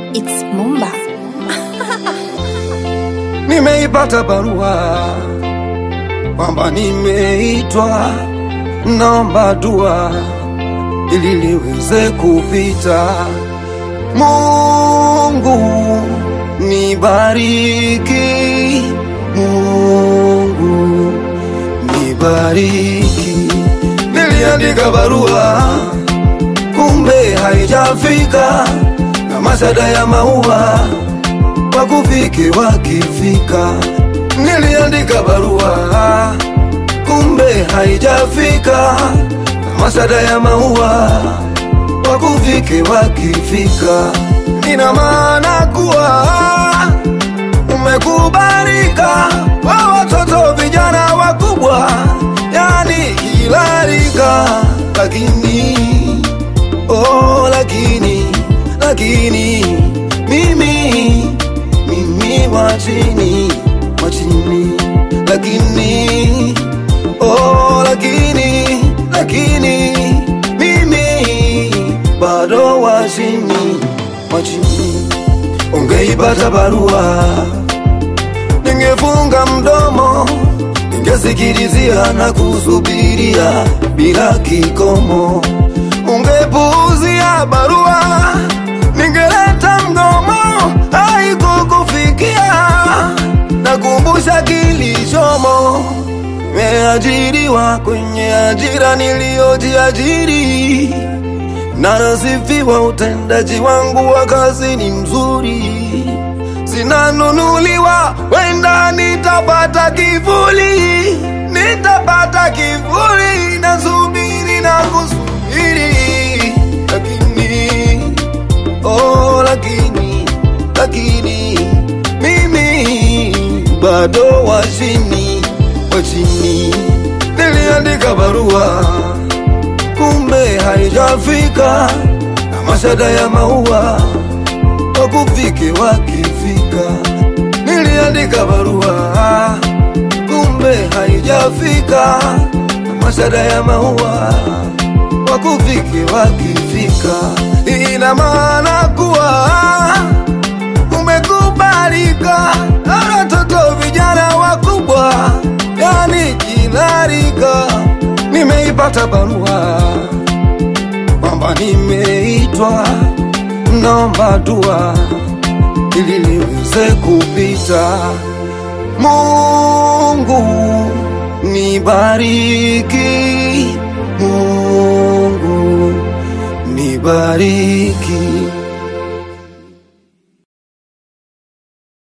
It's Mumba. Nimeipata barua kwamba nimeitwa, naomba dua ili liweze kupita. Mungu nibariki, Mungu nibariki. Niliandika barua kumbe haijafika, na mashada ya maua wakufike wakifika. Niliandika barua kumbe haijafika, na mashada ya maua wakufike wakifika. Ina maana kuwa umekubalika kwa watoto vijana wakubwa, yani kila rika. Lakini lakini mimi wa chini, lakini mimi bado wa chini. Ungeipata barua ningefunga mdomo, ningesikilizia na kusubiria bila kikomo. Ungepuuzia barua ningeleta mgomo, haikukufikia. Nakumbusha kilichomo, nimeajiriwa kwenye ajira niliyojiajiri, na nasifiwa utendaji wangu wa kazi ni mzuri. Sinanunuliwa, wenda nitapata kivuli, nasubiri na kusubiri. Lakini mimi bado wa chini. Niliandika barua kumbe haijafika, na mashada ya maua wakufike wakifika. Niliandika barua kumbe haijafika, na mashada ya maua wakufike wakifika. Ina maana kuwa umekubalika na watoto vijana wakubwa, yani kila rika. Nimeipata barua kwamba nimeitwa, naomba dua ili liweze kupita. Mungu nibariki, Mungu nibariki.